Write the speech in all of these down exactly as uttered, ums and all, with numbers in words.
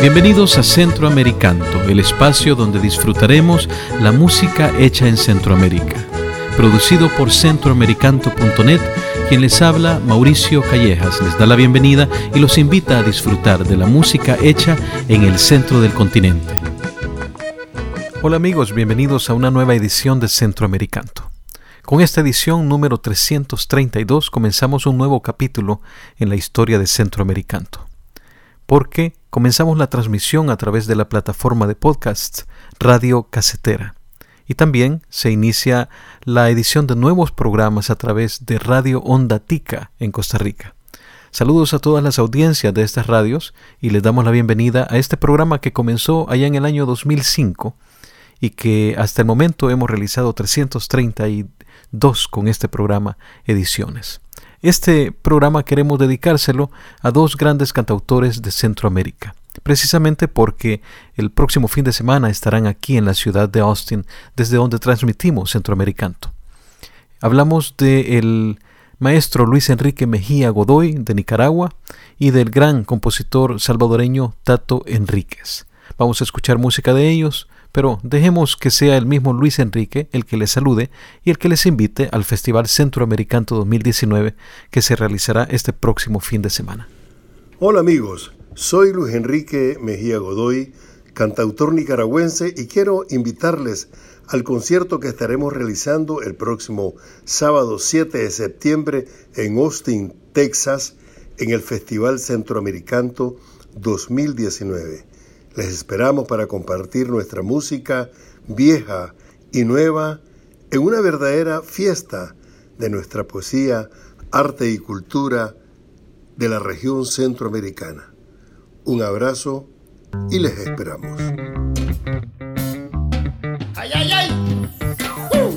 Bienvenidos a Centroamericanto, el espacio donde disfrutaremos la música hecha en Centroamérica. Producido por centroamericanto punto net, quien les habla, Mauricio Callejas, les da la bienvenida y los invita a disfrutar de la música hecha en el centro del continente. Hola amigos, bienvenidos a una nueva edición de Centroamericanto. Con esta edición número trescientos treinta y dos comenzamos un nuevo capítulo en la historia de Centroamericanto, porque comenzamos la transmisión a través de la plataforma de podcasts Radio Casetera. Y también se inicia la edición de nuevos programas a través de Radio Onda Tica en Costa Rica. Saludos a todas las audiencias de estas radios y les damos la bienvenida a este programa que comenzó allá en el año dos mil cinco y que hasta el momento hemos realizado trescientos treinta y dos con este programa ediciones. Este programa queremos dedicárselo a dos grandes cantautores de Centroamérica, precisamente porque el próximo fin de semana estarán aquí en la ciudad de Austin, desde donde transmitimos Centroamericanto. Hablamos del maestro Luis Enrique Mejía Godoy de Nicaragua y del gran compositor salvadoreño Tato Enríquez. Vamos a escuchar música de ellos, pero dejemos que sea el mismo Luis Enrique el que les salude y el que les invite al Festival Centroamericanto dos mil diecinueve que se realizará este próximo fin de semana. Hola amigos, soy Luis Enrique Mejía Godoy, cantautor nicaragüense, y quiero invitarles al concierto que estaremos realizando el próximo sábado siete de septiembre en Austin, Texas, en el Festival Centroamericanto dos mil diecinueve. Les esperamos para compartir nuestra música vieja y nueva en una verdadera fiesta de nuestra poesía, arte y cultura de la región centroamericana. Un abrazo y les esperamos. ¡Ay, ay, ay! ¡Uh!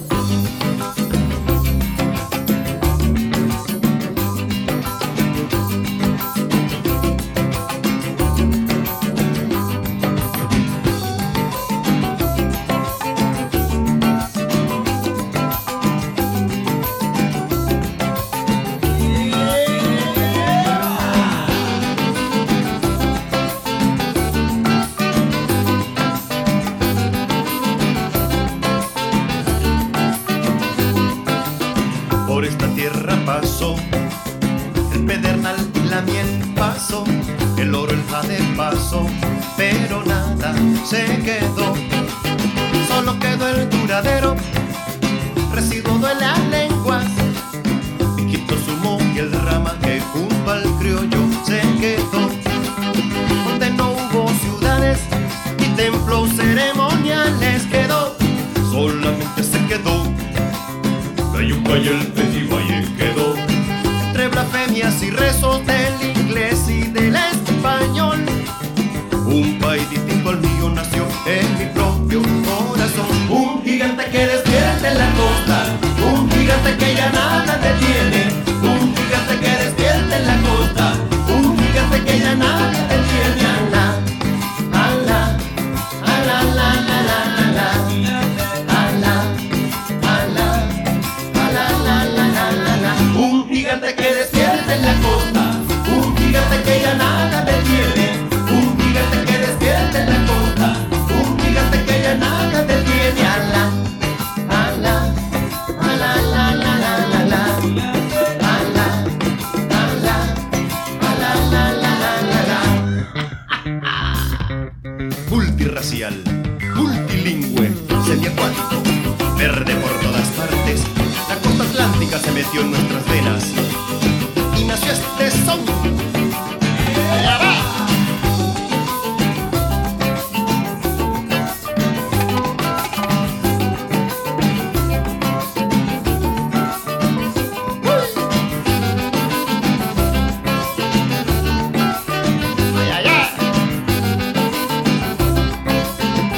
Pasó el pedernal y la miel, pasó el oro, el jade, pasó, pero nada se quedó. Solo quedó el duradero residuo de las lenguas, piquitos, humo y el rama que junto al criollo se quedó. Donde no hubo ciudades y templos ceremoniales, quedó, solamente se quedó la yuca y el pejibaye. Quedó entre blasfemias y rezos del inglés y del español. Un país distinto al mío nació en mi propio corazón. Un gigante que despierta en la costa, un gigante que ya nada detiene. Un gigante que despierta en la costa, un gigante que ya nada detiene. Ala, ala, ala, la, la, la, la, la. Un gigante que despierta en la costa, un gigante que ya nada detiene. Un gigante que despierta en la costa, un gigante que ya nada detiene. Ala, ala, ala, la, la, la, la, la. Ala, ala, ala, la, la, la, la, la. Multirracial, multilingüe, semiacuático, verde por todas partes. La costa atlántica se metió en nuestras venas y nació este son. ¡Ya va! ¡Ay, ay, ay!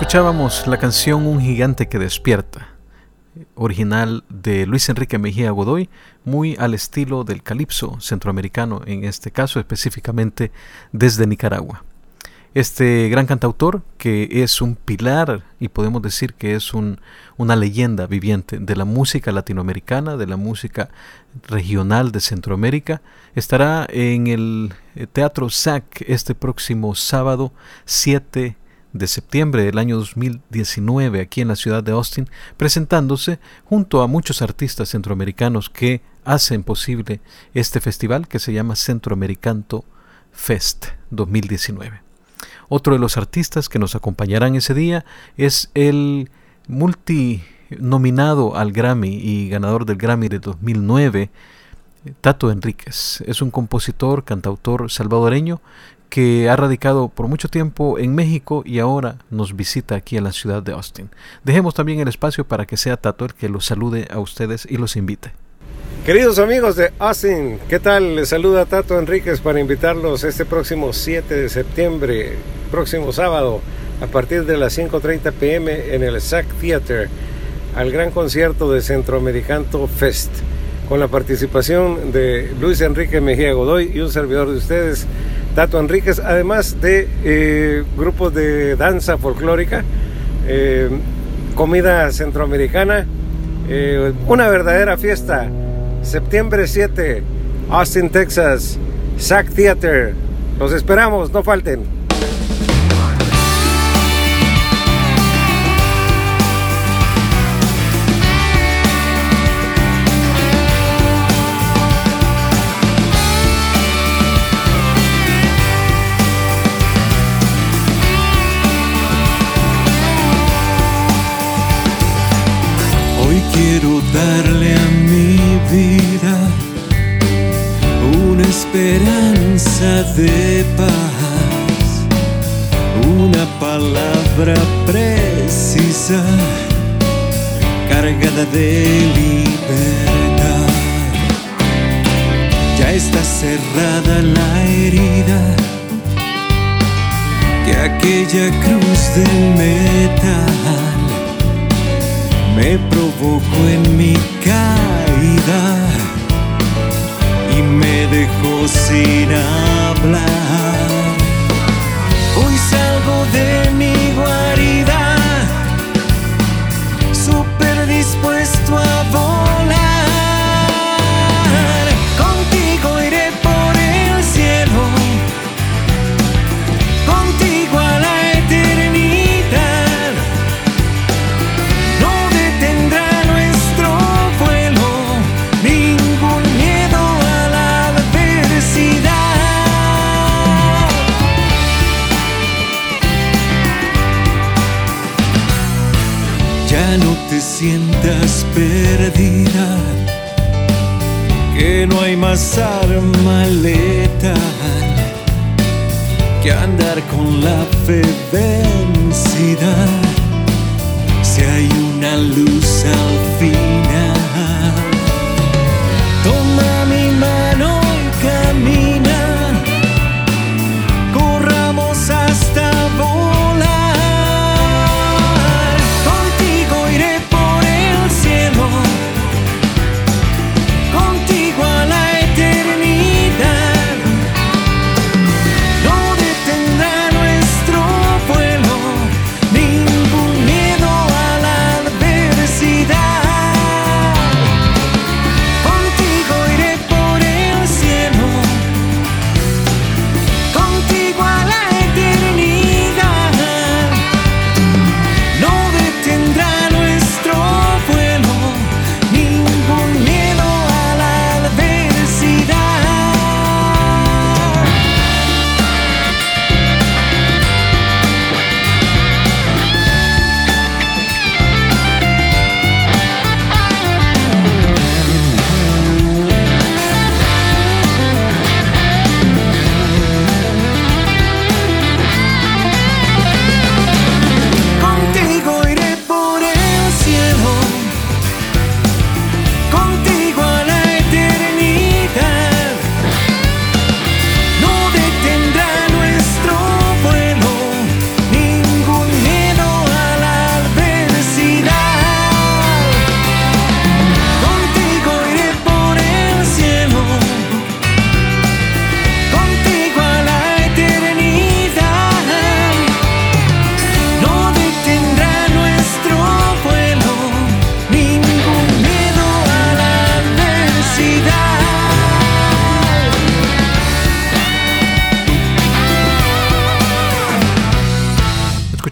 Escuchábamos la canción Un gigante que despierta, original de Luis Enrique Mejía Godoy, muy al estilo del calipso centroamericano, en este caso específicamente desde Nicaragua. Este gran cantautor, que es un pilar y podemos decir que es un, una leyenda viviente de la música latinoamericana, de la música regional de Centroamérica, estará en el Teatro S A C este próximo sábado siete de septiembre del año dos mil diecinueve aquí en la ciudad de Austin, presentándose junto a muchos artistas centroamericanos que hacen posible este festival que se llama Centroamericanto Fest dos mil diecinueve. Otro de los artistas que nos acompañarán ese día es el multinominado al Grammy y ganador del Grammy de dos mil nueve, Tato Enríquez. Es un compositor, cantautor salvadoreño que ha radicado por mucho tiempo en México y ahora nos visita aquí en la ciudad de Austin. Dejemos también el espacio para que sea Tato el que los salude a ustedes y los invite. Queridos amigos de Austin, ¿qué tal? Les saluda Tato Enríquez para invitarlos este próximo siete de septiembre, próximo sábado, a partir de las cinco treinta p m en el S A C Theater, al gran concierto de Centroamericanto Fest, con la participación de Luis Enrique Mejía Godoy y un servidor de ustedes, Tato Enríquez, además de eh, grupos de danza folclórica, eh, comida centroamericana, eh, una verdadera fiesta. Septiembre siete, Austin, Texas, S A C Theater. Los esperamos, no falten. Hoy quiero darle a mi vida una esperanza de paz, una palabra precisa, cargada de libertad. Ya está cerrada la herida que aquella cruz del metal me provocó en mi caída y me dejó sin hablar. Hoy salgo de mi guarida, súper dispuesto a volar. Contigo iré por el cielo, contigo a la eternidad. No detendrá nuestro vuelo ningún miedo a la adversidad. Ya no te sientas perdida, que no hay más arma letal que andar con la fe vencida. Si hay una luz al final, toma mi mano y camina, corramos hasta volar. Contigo iré por el cielo, contigo a la eternidad. No detendrá nuestro vuelo ningún miedo a la adversidad.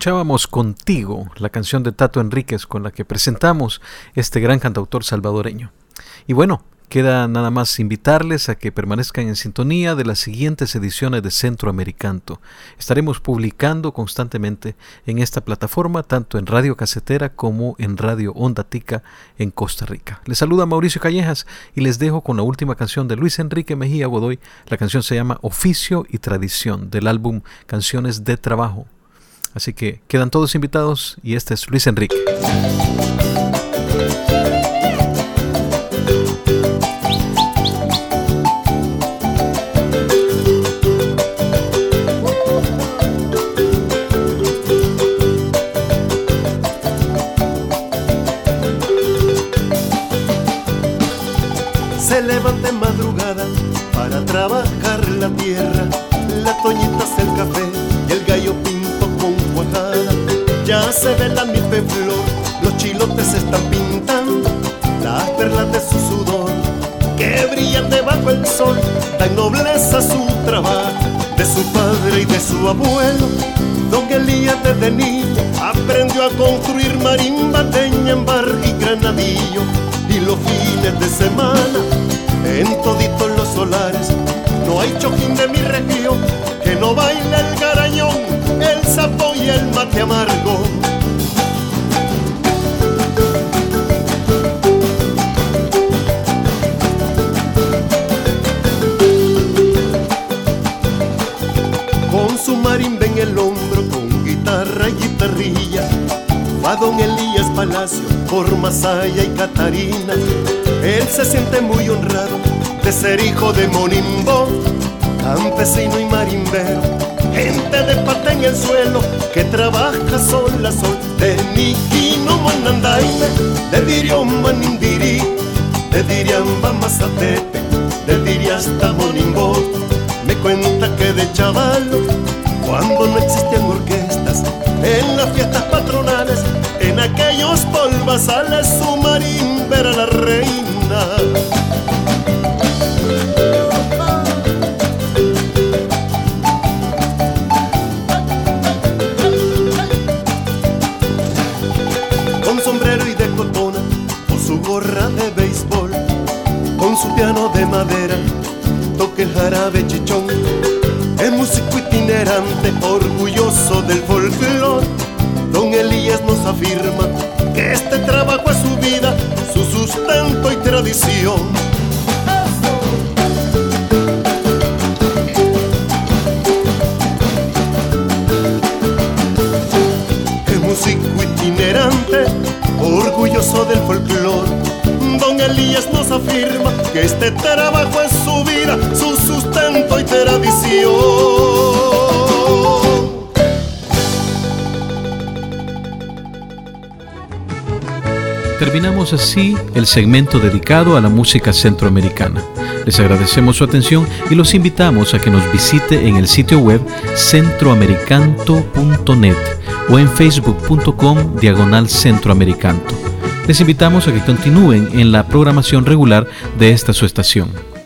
Escuchábamos Contigo, la canción de Tato Enríquez con la que presentamos este gran cantautor salvadoreño. Y bueno, queda nada más invitarles a que permanezcan en sintonía de las siguientes ediciones de Centroamericanto. Estaremos publicando constantemente en esta plataforma, tanto en Radio Casetera como en Radio Onda Tica en Costa Rica. Les saluda Mauricio Callejas y les dejo con la última canción de Luis Enrique Mejía Godoy. La canción se llama Oficio y Tradición, del álbum Canciones de Trabajo. Así que quedan todos invitados y este es Luis Enrique. Se levanta en madrugada para trabajar la tierra, la toñita hace el café y el gallo pinto con cuajada. Ya se ve la milpa en flor, los chilotes se están pintando, las perlas de su sudor que brillan debajo del sol, dan nobleza a su trabajo, de su padre y de su abuelo. Don Elías desde niño aprendió a construir marimba, teñambar y granadillo, y los fines de semana en toditos los solares no hay chojín de mi región que no baile el garañón, el sapo y el mate amargo. Con su marimba en el hombro, con guitarra y guitarrilla, va don Elías Palacio por Masaya y Catarina. Él se siente muy honrado de ser hijo de Monimbo, campesino y marimbero, gente de pata en el suelo que trabaja sol a sol. De Niquino Manandaime, de Dirión Manindiri, de Diriamba Mazatepe, de Diri hasta Monimbo. Me cuenta que de chavalo, cuando no existían orquestas, en las fiestas patronales, en aquellos polvazales su marimba era la reina. Con sombrero y de cotona, con su gorra de béisbol, con su piano de madera, toca el jarabe chichón. Es músico itinerante, orgulloso del folclor. Don Elías nos afirma que este trabajo es su vida, su sustento y tradición. Es músico itinerante, orgulloso del folclor. Don Elías nos afirma que este trabajo es su vida, su sustento y tradición. Terminamos así el segmento dedicado a la música centroamericana. Les agradecemos su atención y los invitamos a que nos visite en el sitio web centroamericanto punto net o en facebook punto com diagonal centroamericanto. Les invitamos a que continúen en la programación regular de esta su estación.